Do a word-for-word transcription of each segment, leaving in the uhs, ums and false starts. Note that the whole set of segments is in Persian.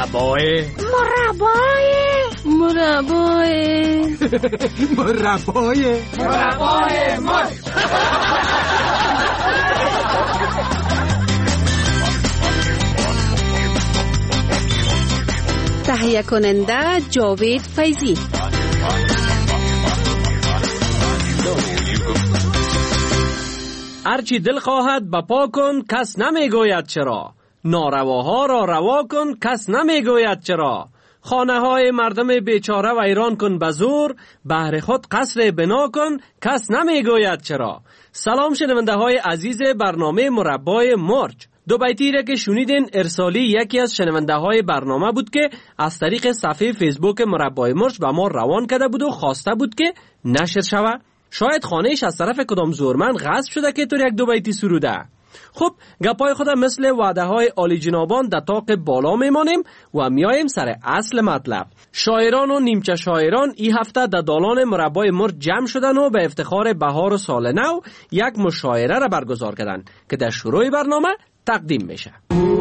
مربای مربای مربای مربای مربای مرچ. تهیه کننده جاوید فیضی. هرچی دل خواهد بپا کن کس نمیگوید چرا، نارواها را روا کن کس نمیگوید چرا، خانه های مردم بیچاره ویران کن به زور، بهر خود قصر بنا کن کس نمیگوید چرا. سلام شنونده های عزیز برنامه مربای مرچ. دو بیتی را که شنیدین ارسالی یکی از شنونده های برنامه بود که از طریق صفحه فیسبوک مربای مرچ به ما روان کرده بود و خواسته بود که نشر شود. شاید خانهش از طرف کدام زورمند غصب شده که طور یک دو بیتی سروده. خب گپای خود مثل وعده های عالی جنابان در طاق بالا میمانیم و میایم سر اصل مطلب. شاعران و نیمچه شاعران این هفته در دالان مربای مرچ جمع شدن و به افتخار بهار و سال نو یک مشاعره را برگزار کردن که در شروع برنامه تقدیم میشه.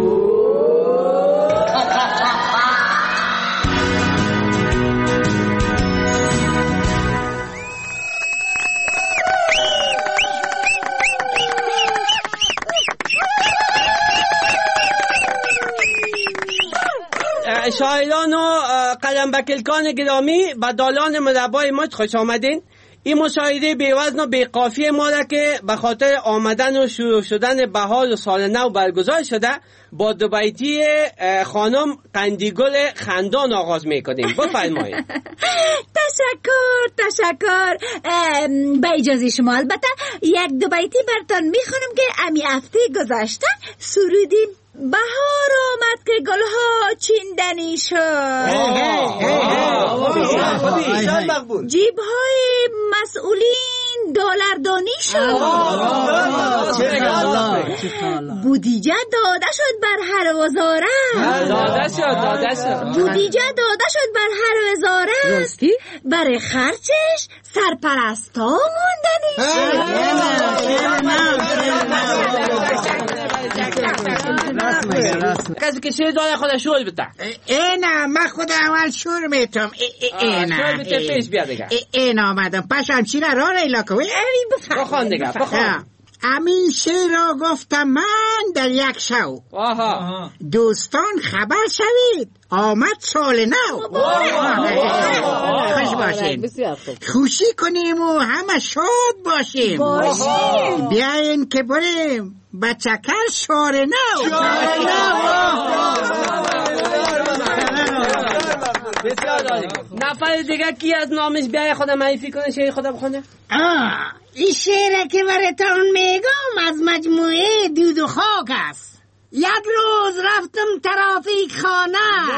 شاعران و قلم بکلکان گرامی به دالان مربای مرچ خوش آمدین. این مشاهده بیوزن و بیقافی ما را که به خاطر آمدن و شروع شدن بهار و سال نو برگزار شده با دو بیتی خانم قندیگل خندان آغاز میکنیم. بفرمایید. تشکر تشکر. با اجازه شما البته یک دو بیتی براتون میخونم که امی هفته گذشته سرودیم. بهار آمد که گلها چیندنی شد، جیب‌های مسئولین دلاردانی شد، بودجه داده شد بر هر وزارت، داده شد داده شد بودجه داده شد بر هر وزارت، برای خرچش سرپرستا موندنی شد. کسی که شیر داره خودش شور بده. اینا من خود اول شور میتم. اینا شور بده پیش بیا دیگه. اینا آمدم پشم چی را را ایلا کوی بفرم بخوان دیگه بخوان. امین شیر را گفتم من در یک شو. آها. دوستان خبر شوید آمد سال نو. خوش باشین، خوشی کنیم و همه شاد باشیم. بیاین که بریم بچکر شار نو. بسیار عالی. نفر دیگه کی از نامش بیای خودم معرفی کنه، شعر خودم بخونه. آه این شعر که براتون میگم از مجموعه دود و خاک است. یک روز رفتم ترافیک خانه،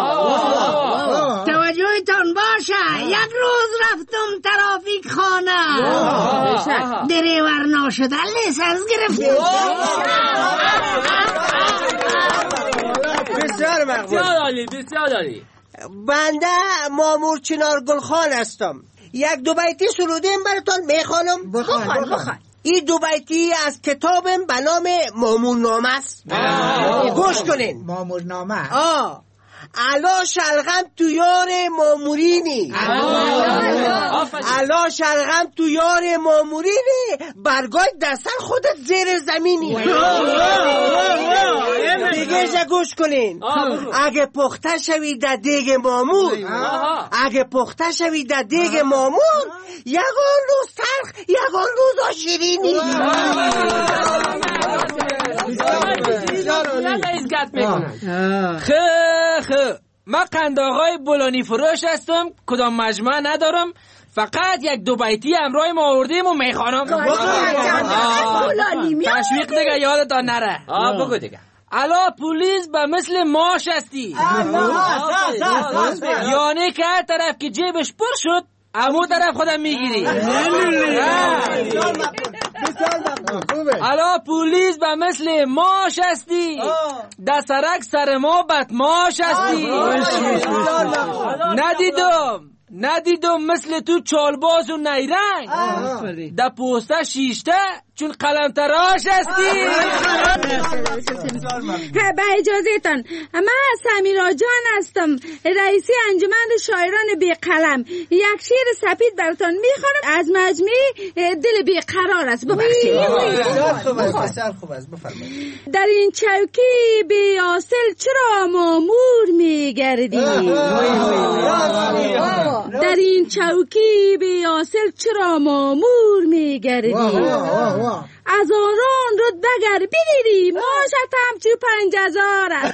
توجهتون باشه، یک روز رفتم ترافیک خانه، دریور ناشده لیسنس گرفتم. بسیار مقبول. بسیار عالی بسیار عالی. بنده مامور چنار گلخان هستم. یک دو بیتی سرودیم براتون میخوانم. بخوان بخوان. این دو بیتی از کتابم به نام مامورنامه است. گوش کنین. مامورنامه. آه علا شلغم تو یار مامورینی، علا شلغم تو یار مامورینی، برگاه دستن خودت زیر زمینی. دیگه جا گوش کنین. اگه پخته شوی در دیگ مامور، اگه پخته شوی در دیگ مامور، یگان روز تلخ یگان روز شیرینی. خه خه من قنداقای بولانی فروش هستم، کدام مجموعه ندارم، فقط یک دو بیتی همراه ما آوردیم و میخوانم. تشویق دیگه یادتان نره. آه بگو دیگه. الا پولیس به مثل ماش هستی، یعنی که هر طرف که جیبش پر شد امو طرف خودم میگیری. الا پولیس به مثل ماش هستی، در سرک سر ما بدماش هستی. ندیدم ندیدم مثل تو چالباز و نیرنگ، در پوسته شیشته چون قلم تراش هستی. با اجازهتان، من سمیرا جان هستم، رئیسی انجمن شاعران بی قلم. یک شعر سپید براتون میخوانم از مجموعه دل بی قرار است. ببخشید. بسیار خوب است، بسیار خوب است، بفرمایید. در این چوکی بی حاصل چرا مامور میگردی؟ در این چوکی بی حاصل چرا مامور میگردی؟ از آران رد بگر بگیری ماشت همچو پنج هزار است.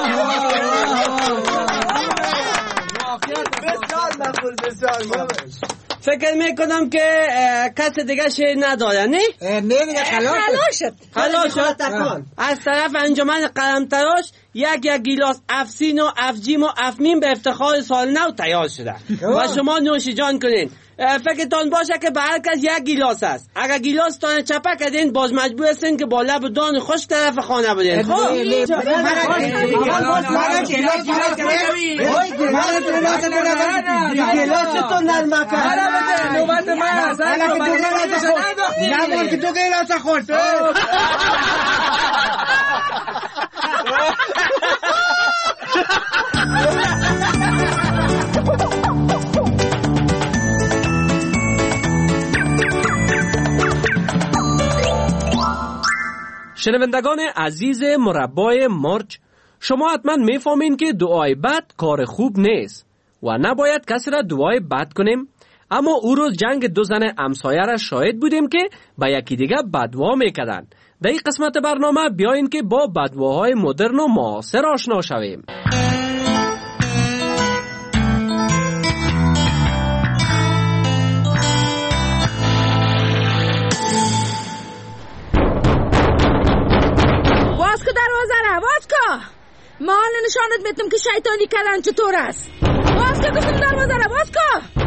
بسیار مقبول، بسیار مقبول. فکر میکنم که کس دیگه شعر نداره، نه؟ نه دیگه خلاص شد. خلاص شد. از طرف انجمن قلم تراش یک یک گیلاس افسین و افجیم و افمین به افتخار سال نو تیار شده و شما نوش جان کنین. فکرتان باشه که به هر کس یک گیلاس است. اگر گیلاس تان چپه کردین باز مجبور هستین که با لب دان خوش طرف خانه بدین. خب گیلاستون نرمه کرد. نوبت من هست. نبار که تو گیلاس خورد. شنوندگان عزیز مربای مرچ، شما حتما میفهمین که دعای بد کار خوب نیست و نباید کسی را دعای بد کنیم. اما او روز جنگ دو زن همسایه را شاهد بودیم که به یکی دیگه بدوا میکردن. در این قسمت برنامه بیاین که با بدواهای مدرن و معاصر آشنا شویم. باز که دروازه را باز که ما حالا نشانت میتونم که شیطانی کردن چطور است. باز که گفتم دروازه را باز که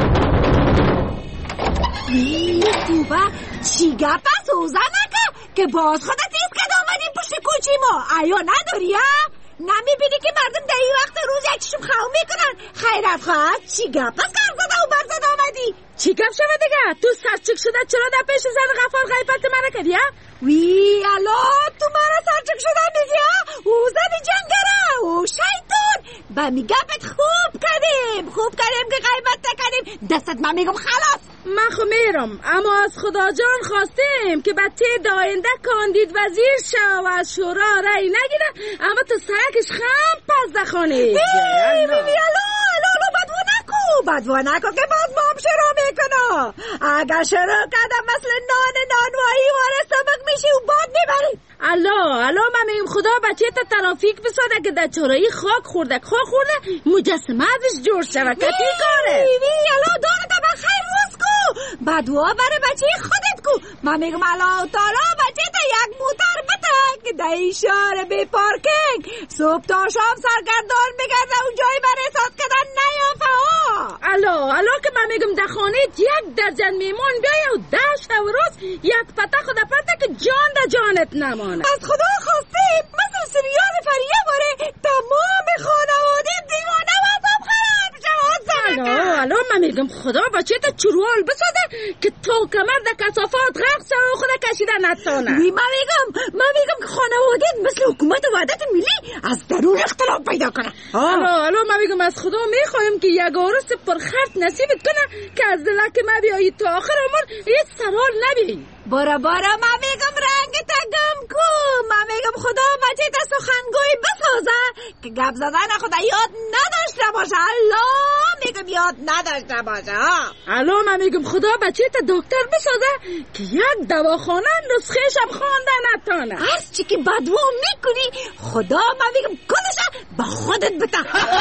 توبه چی گپ است اوزه نکه که باز خودت ایست که آمدیم پشت کوچی ما ایا نداری ها؟ نمیبینی که مردم در این وقت روز یکیشم خواه میکنن؟ خیرت خواهد چی گپ است که ارزده و برزده آمدی؟ چی گپ شده دیگه؟ تو سرچک شده چرا در پیش زن غفار غیبت منه کردی ها؟ وی الا تو مرا سرچک شده میگی ها؟ او زن جنگره او شیطون با می گپت خوب کردیم خوب کردیم که غیبت نکردیم. دستت من میگم خلاص من خو میرم، اما از خدا جان خواستیم که بچه داینده کاندید وزیر شو و از شورا رای نگیره، اما تو سرکش خم پس دخانه وی وی وی الو الو الو بدو نکو بدو نکو که باز مام شروع میکنه. اگر شروع کردم مثل نان نانوایی واره سبق میشی و باد میبری. الو الو من میگم خدا بچه تا ترافیک بساده که در چورایی خاک خورده خاک خورده مجسمه ازش جور شده کتی کاره. وی وی الو دارتا بخیر روز کو بدوا برای بچه خودت کو. من میگم الو تالا بچه تا یک موتر بته که در این شهر بی پارکینگ صبح تا شام سرگردان بگرده و جایی برای ساد کردن نیافه ها. الو الو که من میگم در خانه یک درجن میمون بیای و ده شب روز یک پته خدا پته که جان در جانت نمانه. از خدا خواسته مثل سریال فریه باره تمام خانواده دیوانه و عذاب خراب شد. الو الو من میگم خدا بچه تا چروال بساده که تو کمر در کسافات غرق شد و خدا کشیده نتانه. من میگم من میگم که خانواده مثل حکومت وحدت ملی از درون اختلاف پیدا کنه. الو الو من میگم از خدا میخوایم که یک عروس پرخرط نصیبت کنه که از دلک ما بیایی تا آخر عمر هیچ سرال نبی. بارا بارا من میگم رنگ تا گم کو. من میگم خدا بچه تا سخنگوی بسازه که گپ زدن خدا یاد نداشته باشه. الله میگم یاد نداشته باشه. الو من میگم خدا بچه تا دکتر بسازه که یک دواخانه نسخه شب خوانده نتانه. از چی که بدوا میکنی خدا من میگم کدشه با خودت بتا.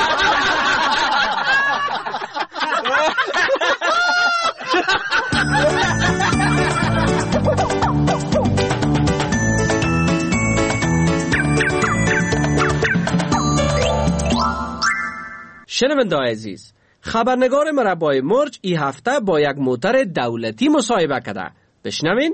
شنونده‌های عزیز، خبرنگار مربای مرچ این هفته با یک موتر دولتی مصاحبه کرده. بشنوین.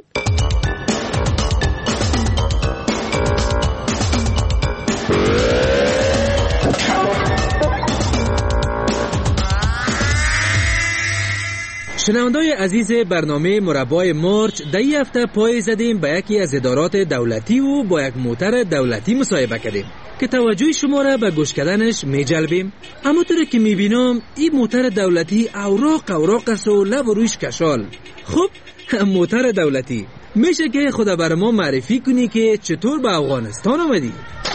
شنوندای عزیز برنامه مربای مرچ در این هفته پای زدیم به یکی از ادارات دولتی و با یک موتر دولتی مصاحبه کردیم که توجه شما را به گوش کردنش می جلبیم. اما طور که می بینم این موتر دولتی اوراق اوراق است و لب و رویش کشال. خب موتر دولتی میشه که خدا بر ما معرفی کنی که چطور به افغانستان آمدی؟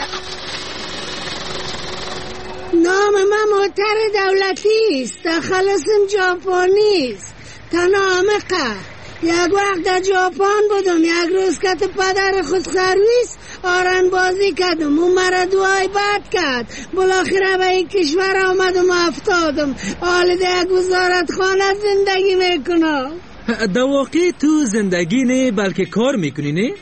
نام من موتر دولتی است، داخلسم ژاپنی است. تنامقه یک وقت در ژاپن بودم، یک روز که پدر خود سرویس آرن بازی کردم و مرا دعای بد کرد. بالاخره به این کشور آمدم و افتادم. حال در یک وزارت خانه زندگی میکنم. در واقع تو زندگی نه بلکه کار میکنی نه؟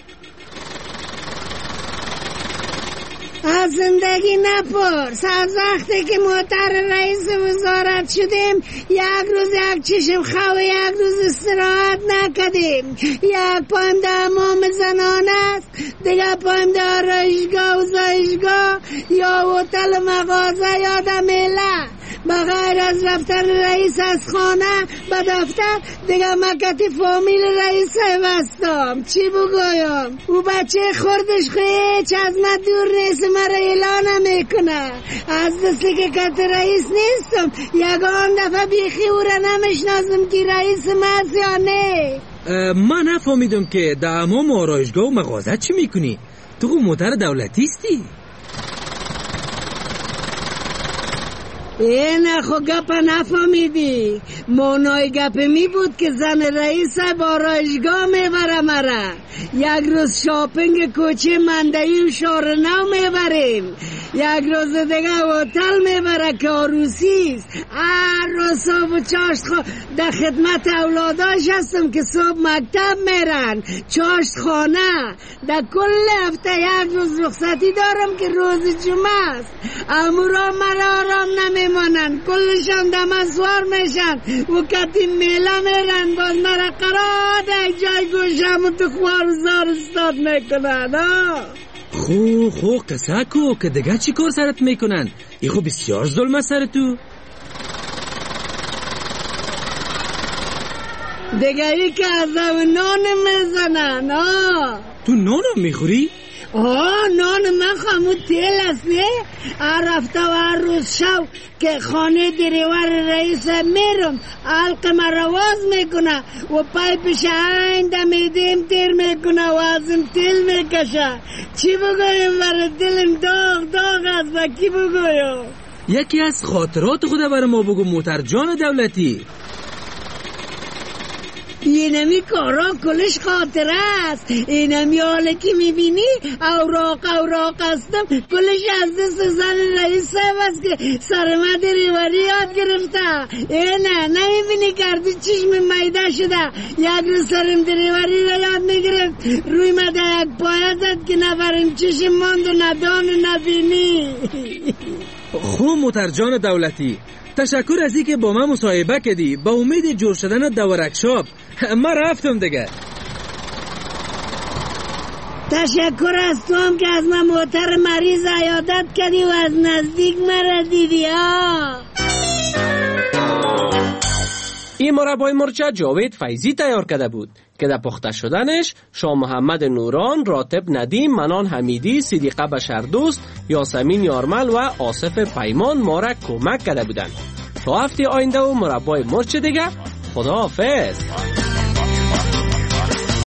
از زندگی نپرس. از وقتی که موتر رئیس وزارت شدیم یک روز یک چشم خواه، یک روز استراحت نکدیم. یک پایم در امام زنانه است، دیگه پایم در آرایشگاه و زایشگاه یا هتل مغازه یا در میله. بغیر از رفتن رئیس از خانه به دفتر دیگه مکت فامیل رئیس وستم. چی بگویم؟ او بچه خوردش خیچ از من دور نیست، مرا اعلان میکنه. از دستی که کت رئیس نیستم یگان دفعه بیخی او را نمیشناسم که رئیس ماست یا نه. من نفهمیدم که در امام آرایشگاه و مغازه چی میکنی؟ تو موتر دولتی استی؟ این خو گپ نفهمیدی. مانای گپ می بود که زن رئیس با رایشگاه میبره مرا. یک روز شاپینگ کوچه مندهی و شهر نو میبریم، یک روز دیگه هتل میبره که عروسیست. هر روز صبح و چاشت خو در خدمت اولاداش هستم که صبح مکتب میرن، چاشت خانه. در کل هفته یک روز رخصتی دارم که روز جمعه است. امورا مرا آرام نمیمانن، کلشان دم سوار میشن و کتی میله میرن، باز مرا قرار یک جای گوشم تو خوارزار استاد میکنن. خو خو قصه کو که دیگه چی کار سرت میکنن؟ ای خو بسیار ظلم سر تو. دیگه ای که از نان میزنن. آه تو نانم میخوری؟ آه نان من خمو تیل است نه. هر هفته و هر روز شو که خانه دریور رئیس میرم حلق مرواز میکنه و پایپش این دمیدیم تیر میکنه و ازم تیل میکشه. چی بگویم برای دلم داغ داغ است و کی بگویم؟ یکی از خاطرات خدا برای ما بگو موتر جان دولتی. اینمی کارا کلش خاطره است. اینمی حاله که میبینی اوراق اوراق هستم کلش از دست زن رئیس است که سرمد ریوری یاد گرفته. اینه نمیبینی کردی چشم میده شده، یک روز سرم ریوری را یاد میگرفت روی مده یک پایه زد که نفرم چشم ماند و ندان نبینی. خوب موتر جان دولتی، تشکر از این که با من مصاحبه کردی. با امید جور شدن در ورکشاپ من رفتم دیگه. تشکر از تو هم که از من موتر مریض عیادت کردی و از نزدیک مرا دیدی. ها این مربای مرچ جاوید فیضی تیار کرده بود که در پخته شدنش شاه محمد نوران، راتب ندیم، منان حمیدی، صدیقه بشردوست، یاسمین یارمل و آصف پیمان ما را کمک کرده بودند. تا هفته آینده و مربای مرچ دیگه، خدا حافظ.